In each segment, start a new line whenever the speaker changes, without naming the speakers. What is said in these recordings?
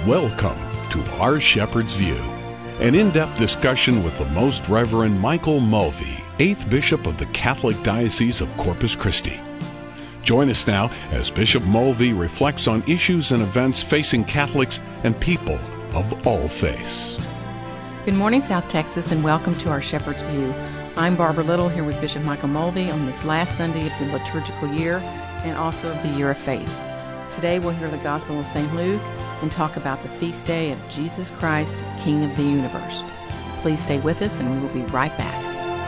Welcome to Our Shepherd's View, an in-depth discussion with the Most Reverend Michael Mulvey, 8th Bishop of the Catholic Diocese of Corpus Christi. Join us now as Bishop Mulvey reflects on issues and events facing Catholics and people of all faiths.
Good morning, South Texas, and welcome to Our Shepherd's View. I'm Barbara Little here with Bishop Michael Mulvey on this last Sunday of the liturgical year and also of the Year of Faith. Today we'll hear the Gospel of St. Luke and talk about the feast day of Jesus Christ, King of the universe. Please stay with us and we will be right back.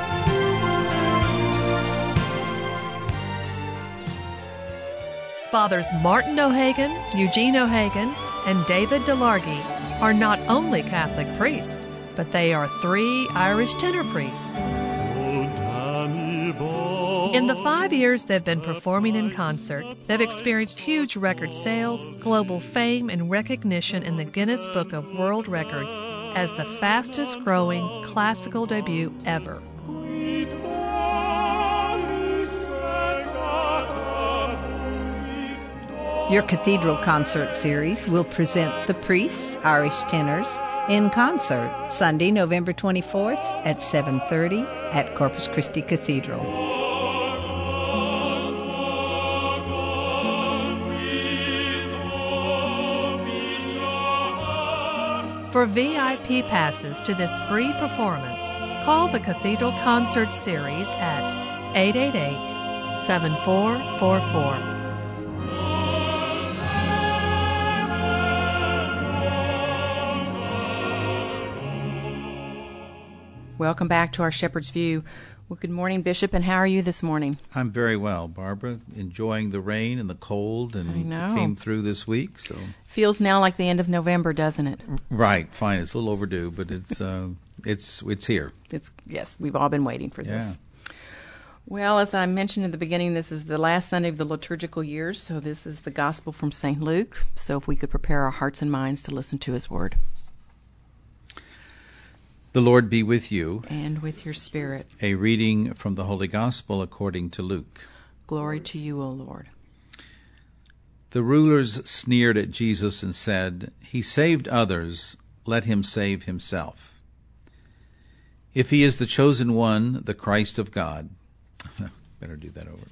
Fathers Martin O'Hagan, Eugene O'Hagan, and David DeLargy are not only Catholic priests, but they are 3 Irish tenor priests. In the 5 years they've been performing in concert, they've experienced huge record sales, global fame, and recognition in the Guinness Book of World Records as the fastest-growing classical debut ever.
Your Cathedral Concert Series will present the priests, Irish tenors, in concert Sunday, November 24th at 7:30 at Corpus Christi Cathedral.
For VIP passes to this free performance, call the Cathedral Concert Series at 888-7444.
Welcome back to Our Shepherd's View. Well, good morning, Bishop, and how are you this morning?
I'm very well, Barbara. Enjoying the rain and the cold, and it came through this week. So
feels now like the end of November, doesn't it?
Right, fine. It's a little overdue, but it's here.
Yes, we've all been waiting for this. Well, as I mentioned in the beginning, this is the last Sunday of the liturgical year, so this is the Gospel from St. Luke. So if we could prepare our hearts and minds to listen to his word.
The Lord be with you.
And with your spirit.
A reading from the Holy Gospel according to Luke.
Glory to you, O Lord.
The rulers sneered at Jesus and said, "He saved others, let him save himself. If he is the chosen one, the Christ of God." Better do that over.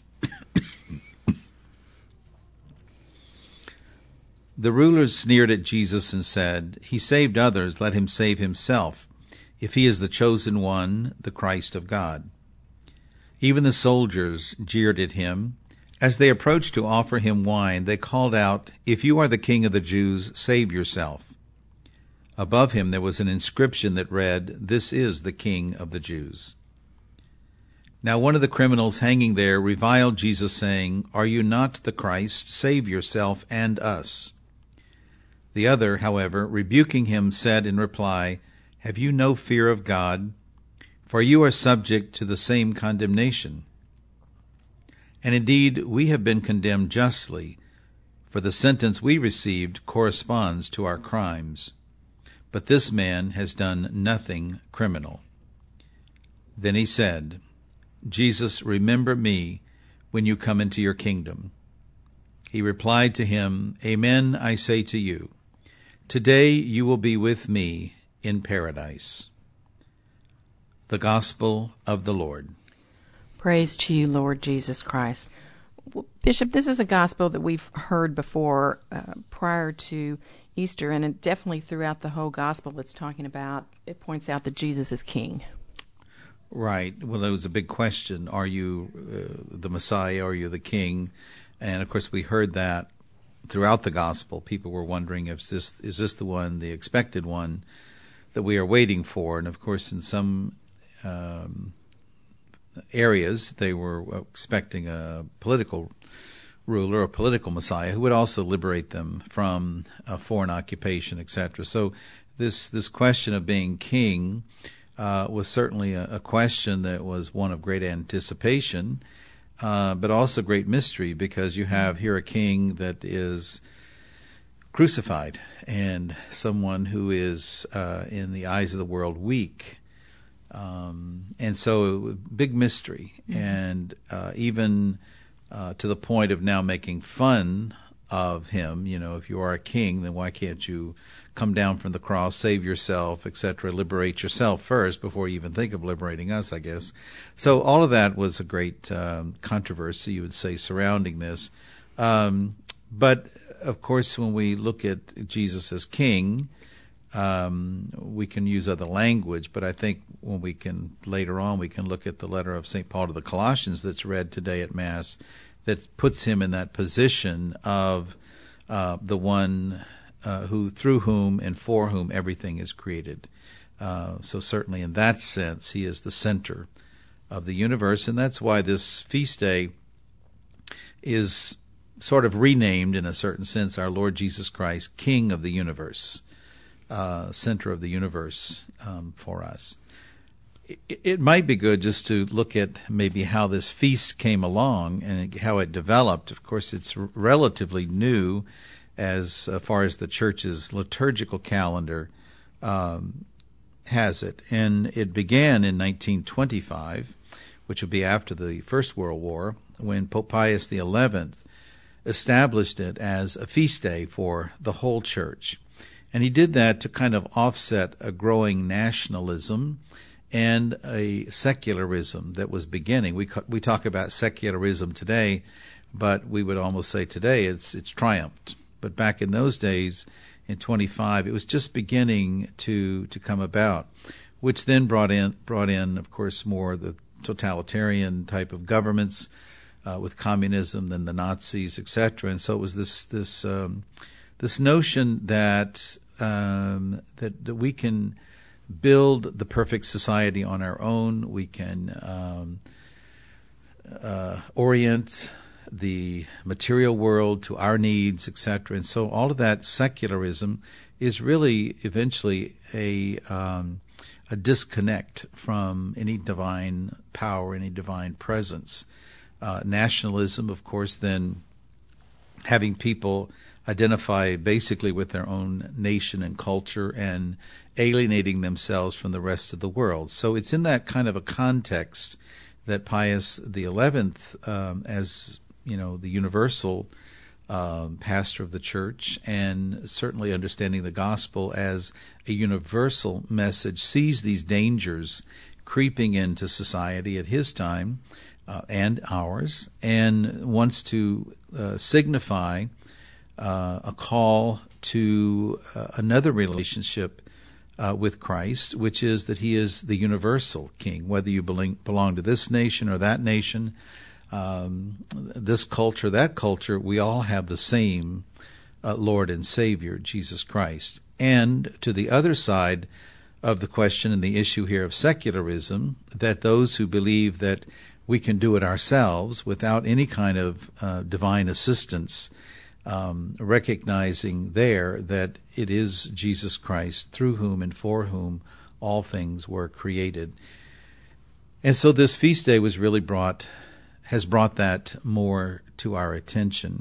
The rulers sneered at Jesus and said, "He saved others, let him save himself. If he is the chosen one, the Christ of God." Even the soldiers jeered at him. As they approached to offer him wine, they called out, "If you are the King of the Jews, save yourself." Above him there was an inscription that read, "This is the King of the Jews." Now one of the criminals hanging there reviled Jesus, saying, "Are you not the Christ? Save yourself and us." The other, however, rebuking him, said in reply, "Have you no fear of God? For you are subject to the same condemnation. And indeed, we have been condemned justly, for the sentence we received corresponds to our crimes. But this man has done nothing criminal." Then he said, "Jesus, remember me when you come into your kingdom." He replied to him, "Amen, I say to you, today you will be with me in paradise." The Gospel of the Lord.
Praise to you, Lord Jesus Christ. Well, Bishop, this is a gospel that we've heard before prior to Easter, and it definitely throughout the whole gospel it's talking about, it points out that Jesus is King.
Right. Well, it was a big question. Are you the Messiah? Are you the King? And, of course, we heard that throughout the gospel. People were wondering, is this the one, the expected one, that we are waiting for? And, of course, in some areas, they were expecting a political ruler, a political Messiah, who would also liberate them from a foreign occupation, etc. So this question of being king was certainly a question that was one of great anticipation, but also great mystery, because you have here a king that is crucified and someone who is, in the eyes of the world, weak. And so, big mystery, and even to the point of now making fun of him. If you are a king, then why can't you come down from the cross, save yourself, etc., liberate yourself first before you even think of liberating us, I guess. So all of that was a great controversy, you would say, surrounding this. But, of course, when we look at Jesus as king, we can use other language, but I think when later on we can look at the letter of St. Paul to the Colossians that's read today at Mass, that puts him in that position of the one who, through whom and for whom everything is created. So certainly in that sense, he is the center of the universe, and that's why this feast day is sort of renamed, in a certain sense, our Lord Jesus Christ, King of the universe, center of the universe for us. It might be good just to look at maybe how this feast came along and how it developed. Of course, it's relatively new as far as the Church's liturgical calendar has it. And it began in 1925, which would be after the First World War, when Pope Pius XI established it as a feast day for the whole Church. And he did that to kind of offset a growing nationalism and a secularism that was beginning. We talk about secularism today, but we would almost say today it's triumphed. But back in those days, in 25, it was just beginning to come about, which then brought in, of course, more the totalitarian type of governments with communism, then the Nazis, etc. And so it was this notion that that we can build the perfect society on our own. We can orient the material world to our needs, etc. And so all of that secularism is really eventually a disconnect from any divine power, any divine presence. Nationalism, of course, then having people identify basically with their own nation and culture and alienating themselves from the rest of the world. So it's in that kind of a context that Pius XI, as the universal pastor of the Church, and certainly understanding the gospel as a universal message, sees these dangers creeping into society at his time and ours, and wants to signify a call to another relationship with Christ, which is that he is the universal king, whether you belong to this nation or that nation, this culture, that culture, we all have the same Lord and Savior, Jesus Christ. And to the other side of the question and the issue here of secularism, that those who believe that we can do it ourselves without any kind of divine assistance, recognizing there that it is Jesus Christ through whom and for whom all things were created. And so this feast day has brought that more to our attention.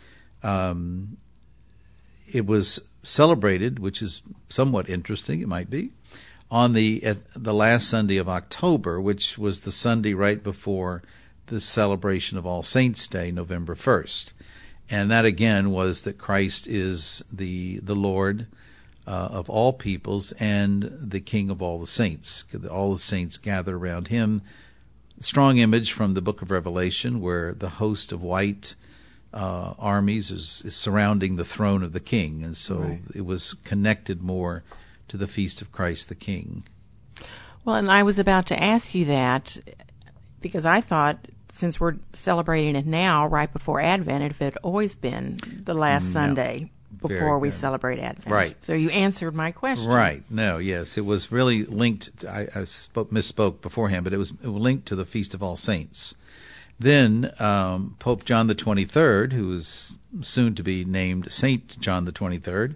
It was celebrated, which is somewhat interesting, it might be, on the last Sunday of October, which was the Sunday right before the celebration of All Saints' Day, November 1st. And that again was that Christ is the Lord of all peoples and the King of all the saints. All the saints gather around him. Strong image from the book of Revelation, where the host of white armies is surrounding the throne of the King. And so right. It was connected more to the feast of Christ the King.
Well, and I was about to ask you that, because I thought, since we're celebrating it now, right before Advent, it had always been the last Sunday before we celebrate Advent.
Right.
So you answered my question.
Right. No, yes. It was really linked, I misspoke beforehand, but it was linked to the Feast of All Saints. Then Pope John the 23rd, who is soon to be named Saint John the 23rd,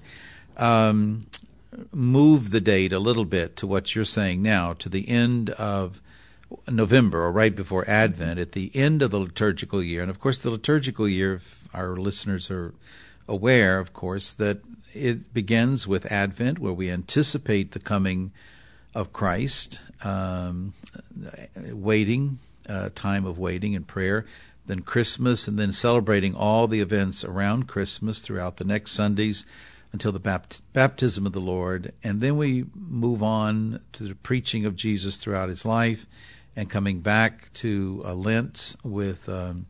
moved the date a little bit to what you're saying now, to the end of November, or right before Advent, at the end of the liturgical year. And of course, the liturgical year, if our listeners are aware, of course, that it begins with Advent, where we anticipate the coming of Christ, waiting, time of waiting and prayer. then Christmas, and then celebrating all the events around Christmas throughout the next Sundays until the baptism of the Lord. And then we move on to the preaching of Jesus throughout his life and coming back to Lent with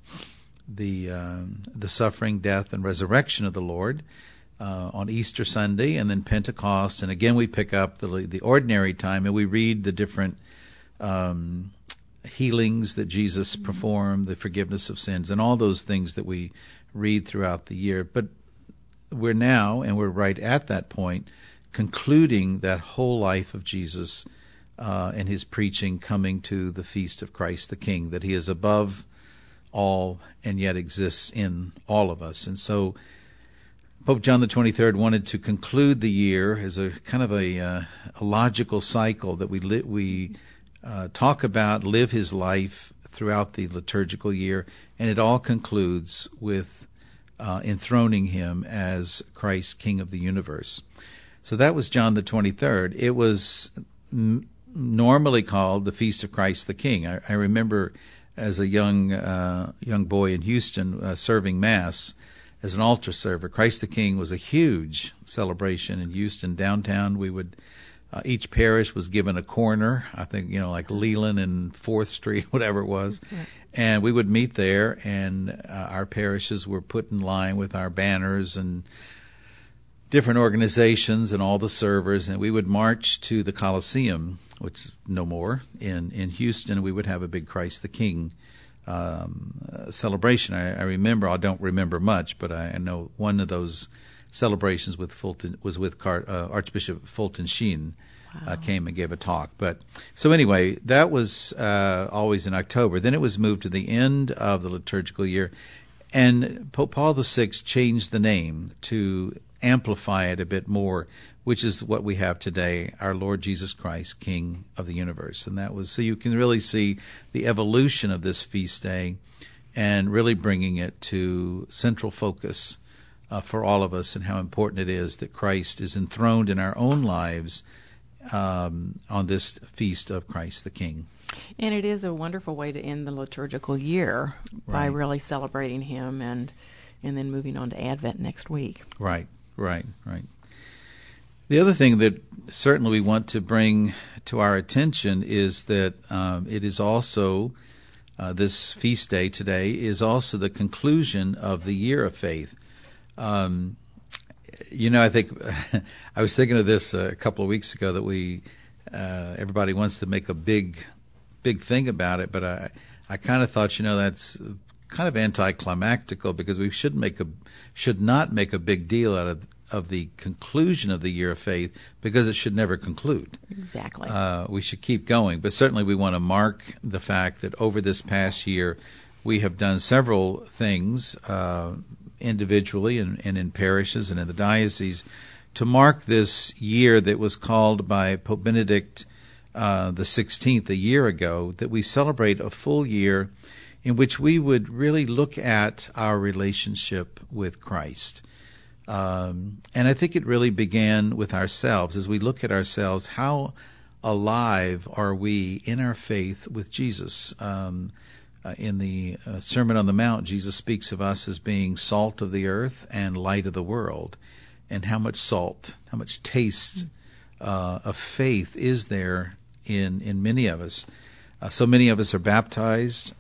the suffering, death, and resurrection of the Lord on Easter Sunday, and then Pentecost. And again we pick up the ordinary time and we read the different healings that Jesus performed, the forgiveness of sins, and all those things that we read throughout the year. But we're now, and we're right at that point, concluding that whole life of Jesus and his preaching, coming to the feast of Christ the King, that he is above all and yet exists in all of us. And so Pope John the 23rd wanted to conclude the year as a kind of a logical cycle that we talk about, live his life throughout the liturgical year, and it all concludes with enthroning him as Christ, King of the universe. So that was John the 23rd. It was normally called the Feast of Christ the King. I remember as a young boy in Houston serving Mass as an altar server. Christ the King was a huge celebration in Houston downtown. We would each parish was given a corner, I think, like Leland and 4th Street, whatever it was. Right. And we would meet there, and our parishes were put in line with our banners and different organizations and all the servers, and we would march to the Coliseum, which is no more, in Houston. We would have a big Christ the King celebration. I remember, I don't remember much, but I know one of those celebrations with Fulton was with Archbishop Fulton Sheen. Wow. Came and gave a talk. But so anyway, that was always in October. Then it was moved to the end of the liturgical year, and Pope Paul VI changed the name to amplify it a bit more, which is what we have today, our Lord Jesus Christ, King of the universe. And that was, so you can really see the evolution of this feast day and really bringing it to central focus for all of us, and how important it is that Christ is enthroned in our own lives on this feast of Christ the King.
And it is a wonderful way to end the liturgical year by really celebrating him and then moving on to Advent next week. Right.
The other thing that certainly we want to bring to our attention is that it is also, this feast day today is also the conclusion of the year of faith. I think I was thinking of this a couple of weeks ago, that everybody wants to make a big thing about it, but I kind of thought, that's kind of anticlimactical, because we should not make a big deal out of the conclusion of the year of faith, because it should never conclude.
Exactly.
We should keep going, but certainly we want to mark the fact that over this past year we have done several things individually and in parishes and in the diocese to mark this year that was called by Pope Benedict the 16th a year ago, that we celebrate a full year in which we would really look at our relationship with Christ. And I think it really began with ourselves. As we look at ourselves, how alive are we in our faith with Jesus? In the Sermon on the Mount, Jesus speaks of us as being salt of the earth and light of the world. And how much salt, how much taste of faith is there in many of us. So many of us are baptized.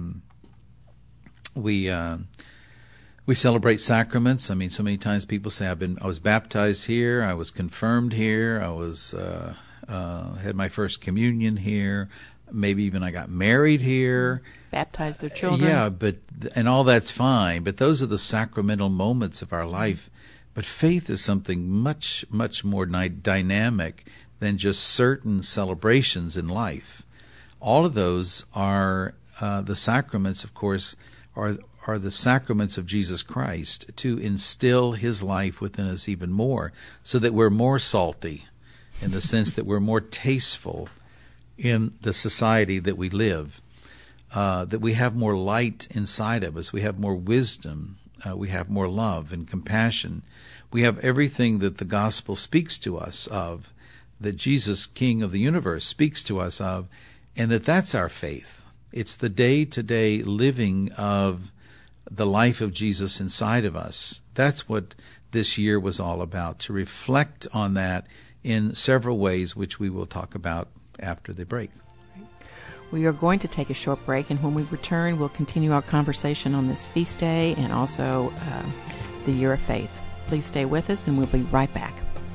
We celebrate sacraments. I mean, so many times people say, I was baptized here, I was confirmed here, I was had my first communion here. Maybe even I got married here.
Baptized their children.
Yeah, and all that's fine. But those are the sacramental moments of our life. But faith is something much, much more dynamic than just certain celebrations in life. All of those are the sacraments, of course, are the sacraments of Jesus Christ to instill his life within us even more, so that we're more salty, in the sense that we're more tasteful in the society that we live, that we have more light inside of us, we have more wisdom, we have more love and compassion. We have everything that the gospel speaks to us of, that Jesus, King of the universe, speaks to us of, and that's our faith. It's the day-to-day living of the life of Jesus inside of us. That's what this year was all about, to reflect on that in several ways, which we will talk about after the break.
We are going to take a short break, and when we return, we'll continue our conversation on this feast day and also the Year of Faith. Please stay with us, and we'll be right back.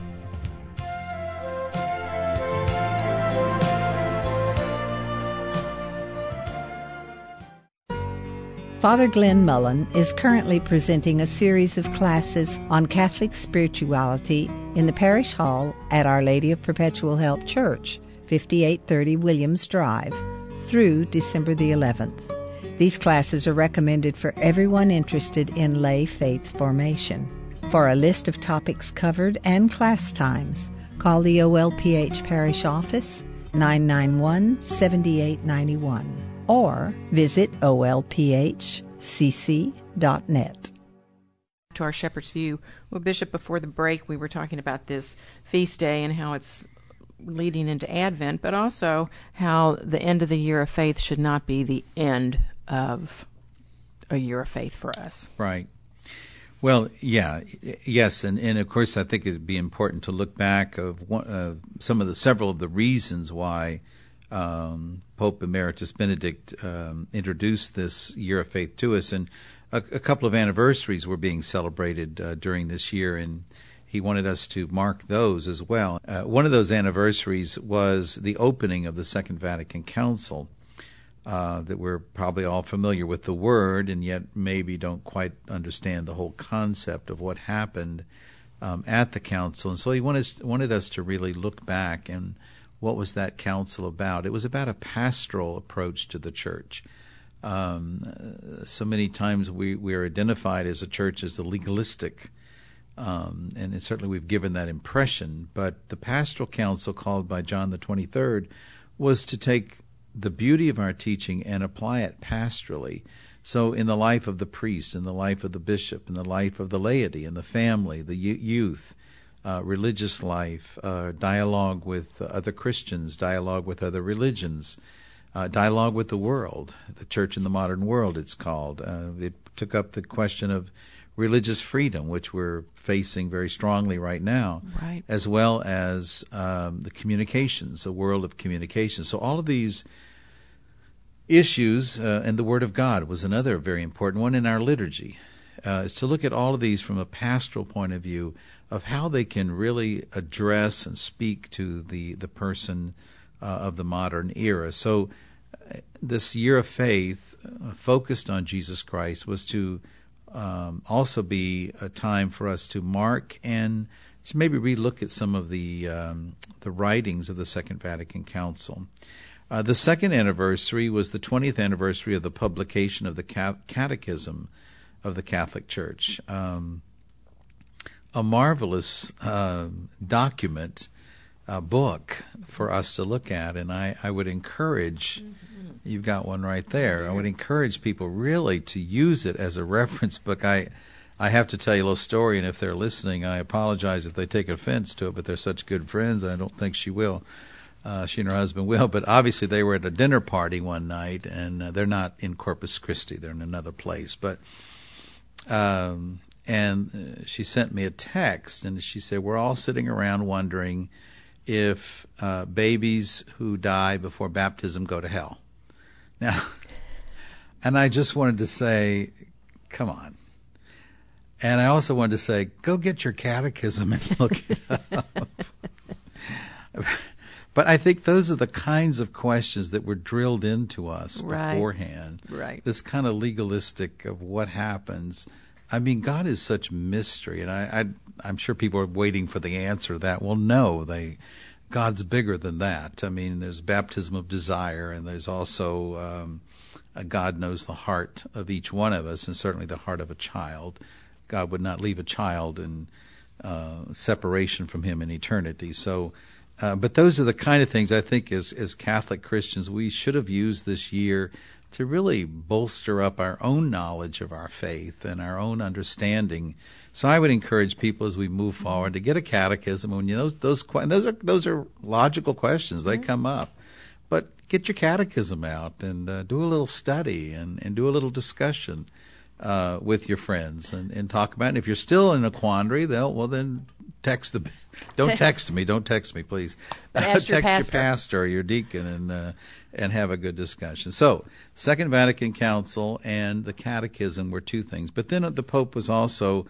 Father Glenn Mullen is currently presenting a series of classes on Catholic spirituality in the Parish Hall at Our Lady of Perpetual Help Church, 5830 Williams Drive, through December the 11th. These classes are recommended for everyone interested in lay faith formation. For a list of topics covered and class times, call the OLPH Parish Office, 991-7891. or visit olphcc.net.
To our Shepherd's View. Well, Bishop, before the break, we were talking about this feast day and how it's leading into Advent, but also how the end of the Year of Faith should not be the end of a Year of Faith for us.
Right. Well, yes, and of course I think it would be important to look back of several of the reasons why Pope Emeritus Benedict introduced this Year of Faith to us, and a couple of anniversaries were being celebrated during this year, and he wanted us to mark those as well. One of those anniversaries was the opening of the Second Vatican Council, that we're probably all familiar with the word, and yet maybe don't quite understand the whole concept of what happened at the council. And so he wanted us to really look back and what was that council about? It was about a pastoral approach to the church. So many times we are identified as a church as the legalistic, and certainly we've given that impression. But the pastoral council called by John the 23rd was to take the beauty of our teaching and apply it pastorally. So in the life of the priest, in the life of the bishop, in the life of the laity, in the family, the youth, religious life, dialogue with other Christians, dialogue with other religions, dialogue with the world, the church in the modern world it's called. It took up the question of religious freedom, which we're facing very strongly right now,
right,
as well as the communications, the world of communications. So all of these issues, and the Word of God was another very important one in our liturgy, is to look at all of these from a pastoral point of view of how they can really address and speak to the person of the modern era. So this Year of Faith, focused on Jesus Christ, was to also be a time for us to mark and to maybe relook at some of the writings of the Second Vatican Council. The second anniversary was the 20th anniversary of the publication of the Catechism of the Catholic Church. A marvelous document, book for us to look at, and I would encourage, you've got one right there, I would encourage people really to use it as a reference book. I have to tell you a little story, and if they're listening, I apologize if they take offense to it, but they're such good friends, I don't think she will. She and her husband will, but obviously they were at a dinner party one night, and they're not in Corpus Christi, they're in another place, but and she sent me a text, and she said, we're all sitting around wondering if babies who die before baptism go to hell. Now, and I just wanted to say, come on. And I also wanted to say, go get your catechism and look it up. But I think those are the kinds of questions that were drilled into us beforehand.
Right.
This kind of legalistic of what happens. I mean, God is such mystery, and I'm sure people are waiting for the answer to that. Well, no, God's bigger than that. I mean, there's baptism of desire, and there's also God knows the heart of each one of us, and certainly the heart of a child. God would not leave a child in separation from him in eternity. So, but those are the kind of things I think as Catholic Christians we should have used this year to really bolster up our own knowledge of our faith and our own understanding. So I would encourage people as we move forward to get a catechism. When those are logical questions, they come up, but get your catechism out and do a little study and do a little discussion with your friends and talk about it. And if you're still in a quandary, then text Don't text me, please.
Text
your pastor or your deacon and have a good discussion. So, Second Vatican Council and the Catechism were two things. But then the Pope was also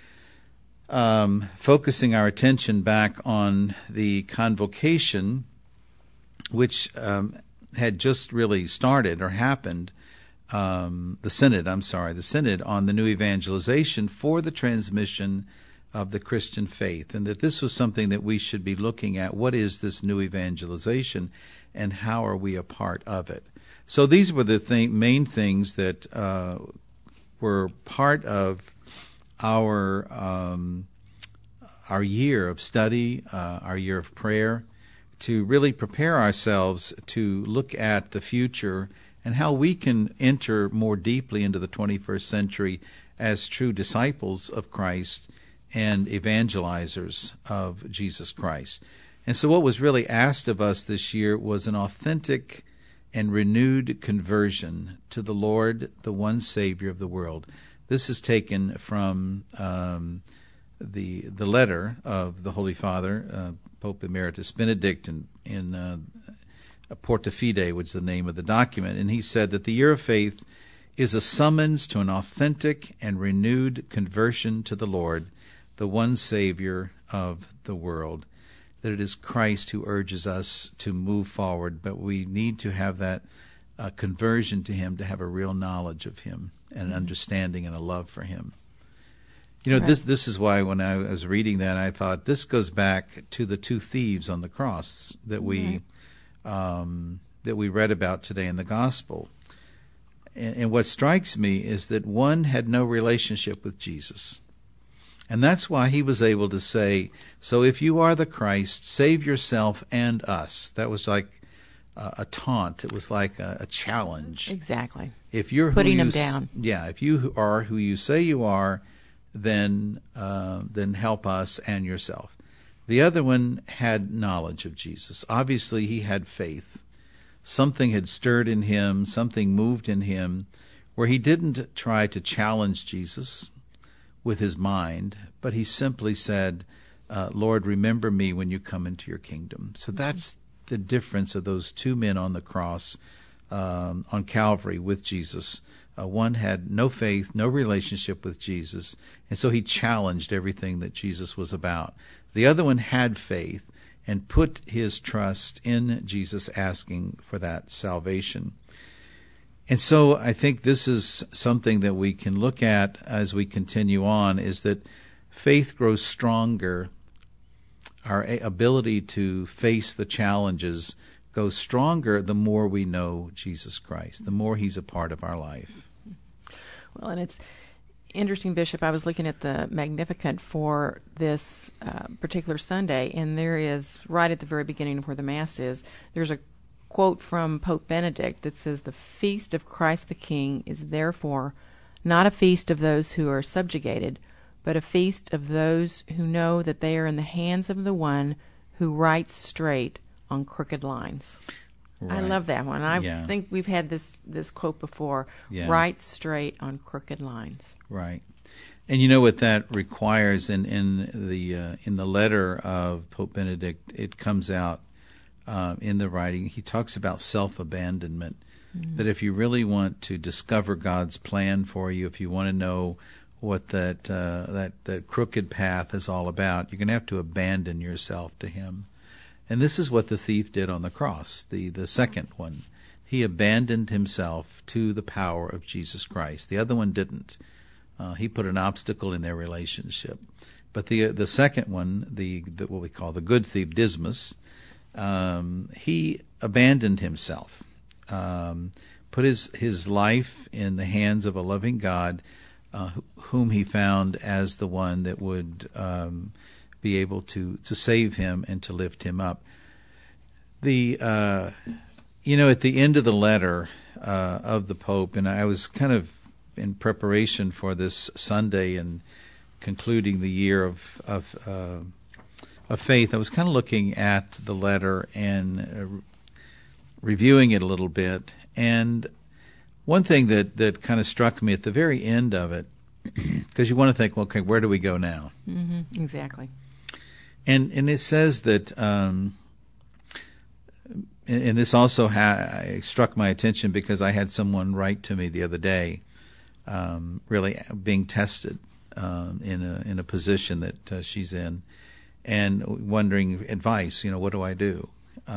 focusing our attention back on the convocation, which had just really started or happened. The Synod on the new evangelization for the transmission of the Christian faith, and that this was something that we should be looking at. What is this new evangelization, and how are we a part of it? So these were the main things that were part of our year of study, our year of prayer, to really prepare ourselves to look at the future and how we can enter more deeply into the 21st century as true disciples of Christ and evangelizers of Jesus Christ. And so what was really asked of us this year was an authentic and renewed conversion to the Lord, the one Savior of the world. This is taken from the letter of the Holy Father, Pope Emeritus Benedict, in Porta Fide, which is the name of the document. And he said that the year of faith is a summons to an authentic and renewed conversion to the Lord, the one Savior of the world. That it is Christ who urges us to move forward, but we need to have that conversion to Him, to have a real knowledge of Him and an understanding and a love for Him. You know, right. This is why when I was reading that, I thought this goes back to the two thieves on the cross that we read about today in the Gospel. And what strikes me is that one had no relationship with Jesus. And that's why he was able to say, so if you are the Christ, save yourself and us. That was like a taunt. It was like a challenge.
Exactly.
If you're
putting them down.
Yeah, if you are who you say you are, then help us and yourself. The other one had knowledge of Jesus. Obviously, he had faith. Something had stirred in him, something moved in him, where he didn't try to challenge Jesus with his mind, but he simply said, Lord, remember me when you come into your kingdom. So that's the difference of those two men on the cross on Calvary with Jesus. One had no faith, no relationship with Jesus, and so he challenged everything that Jesus was about. The other one had faith and put his trust in Jesus, asking for that salvation. And so I think this is something that we can look at as we continue on, is that faith grows stronger. Our ability to face the challenges goes stronger the more we know Jesus Christ, the more He's a part of our life.
Well, and it's interesting, Bishop, I was looking at the Magnificat for this particular Sunday, and there is, right at the very beginning of where the Mass is, there's a quote from Pope Benedict that says, "The feast of Christ the King is therefore not a feast of those who are subjugated, but a feast of those who know that they are in the hands of the one who writes straight on crooked lines." Right. I love that one. I think we've had this quote before, write straight on crooked lines. Right.
And you know what that requires in the letter of Pope Benedict, it comes out in the writing. He talks about self-abandonment, that if you really want to discover God's plan for you, if you want to know what that crooked path is all about, you're going to have to abandon yourself to Him. And this is what the thief did on the cross, the second one. He abandoned himself to the power of Jesus Christ. The other one didn't. He put an obstacle in their relationship. But the second one, the what we call the good thief, Dismas, he abandoned himself, put his life in the hands of a loving God, whom he found as the one that would be able to save him and to lift him up. At the end of the letter of the Pope, and I was kind of in preparation for this Sunday and concluding the year of faith, I was kind of looking at the letter and reviewing it a little bit. And one thing that kind of struck me at the very end of it, because you want to think, well, okay, where do we go now?
Mm-hmm. Exactly.
And it says that, and this also struck my attention because I had someone write to me the other day, really being tested in a position that she's in, and wondering advice. What do I do?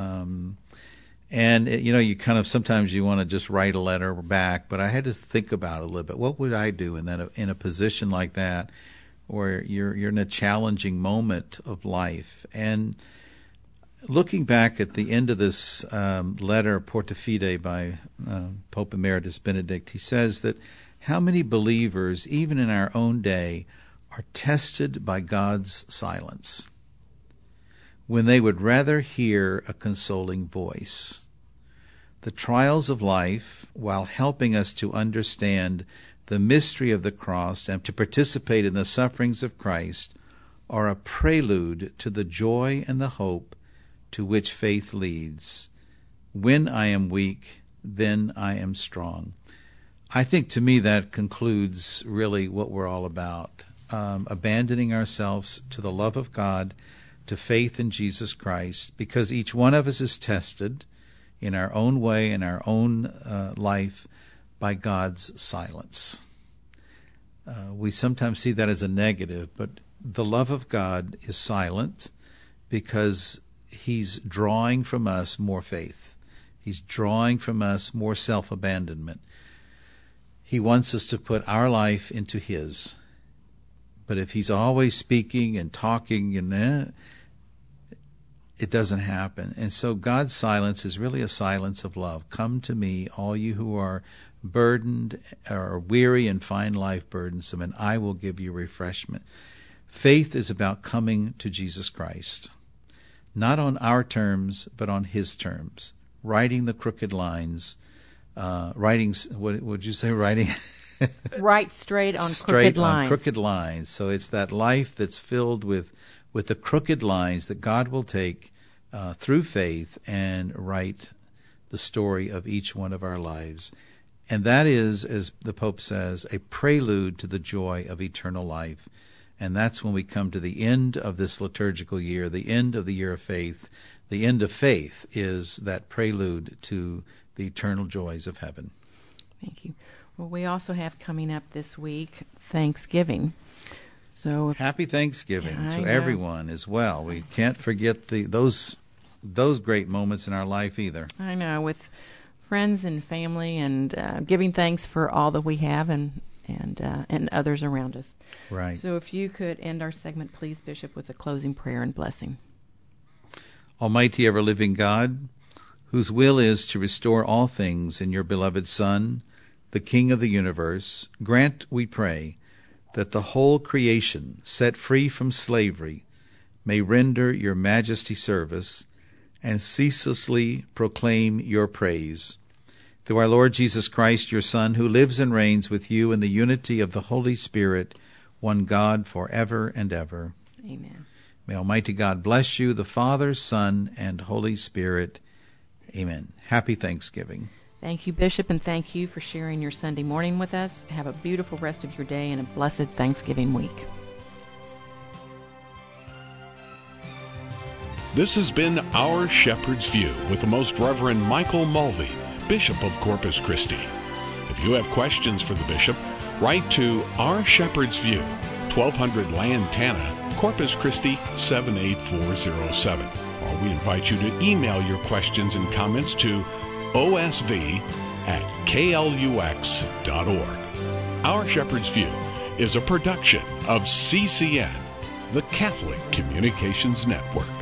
And you kind of sometimes you want to just write a letter back, but I had to think about it a little bit. What would I do in a position like that, where you're in a challenging moment of life? And looking back at the end of this letter, Porta Fide, by Pope Emeritus Benedict, he says that how many believers, even in our own day, are tested by God's silence, when they would rather hear a consoling voice. The trials of life, while helping us to understand the mystery of the cross and to participate in the sufferings of Christ, are a prelude to the joy and the hope to which faith leads. When I am weak, then I am strong. I think to me that concludes really what we're all about, abandoning ourselves to the love of God, to faith in Jesus Christ, because each one of us is tested in our own way, in our own life, by God's silence. We sometimes see that as a negative, but the love of God is silent because He's drawing from us more faith. He's drawing from us more self-abandonment. He wants us to put our life into His. But if He's always speaking and talking, it doesn't happen. And so God's silence is really a silence of love. Come to me, all you who are burdened or weary and find life burdensome, and I will give you refreshment. Faith is about coming to Jesus Christ, not on our terms, but on His terms. Writing the crooked lines, what would you say? Writing
right straight on crooked lines.
On crooked lines. So it's that life that's filled with the crooked lines that God will take through faith and write the story of each one of our lives. And that is, as the Pope says, a prelude to the joy of eternal life. And that's when we come to the end of this liturgical year, the end of the year of faith. The end of faith is that prelude to the eternal joys of heaven.
Thank you. Well, we also have coming up this week Thanksgiving. So
happy Thanksgiving to everyone as well. We can't forget those great moments in our life either.
I know, with friends and family, and giving thanks for all that we have and others around us.
Right.
So if you could end our segment, please, Bishop, with a closing prayer and blessing.
Almighty ever-living God, whose will is to restore all things in your beloved Son, the King of the universe, grant, we pray, that the whole creation, set free from slavery, may render your majesty service and ceaselessly proclaim your praise. Through our Lord Jesus Christ, your Son, who lives and reigns with you in the unity of the Holy Spirit, one God, forever and ever.
Amen.
May Almighty God bless you, the Father, Son, and Holy Spirit. Amen. Happy Thanksgiving.
Thank you, Bishop, and thank you for sharing your Sunday morning with us. Have a beautiful rest of your day and a blessed Thanksgiving week.
This has been Our Shepherd's View with the Most Reverend Michael Mulvey, Bishop of Corpus Christi. If you have questions for the Bishop, write to Our Shepherd's View, 1200 Lantana, Corpus Christi 78407. Or we invite you to email your questions and comments to osv@klux.org. Our Shepherd's View is a production of CCN, the Catholic Communications Network.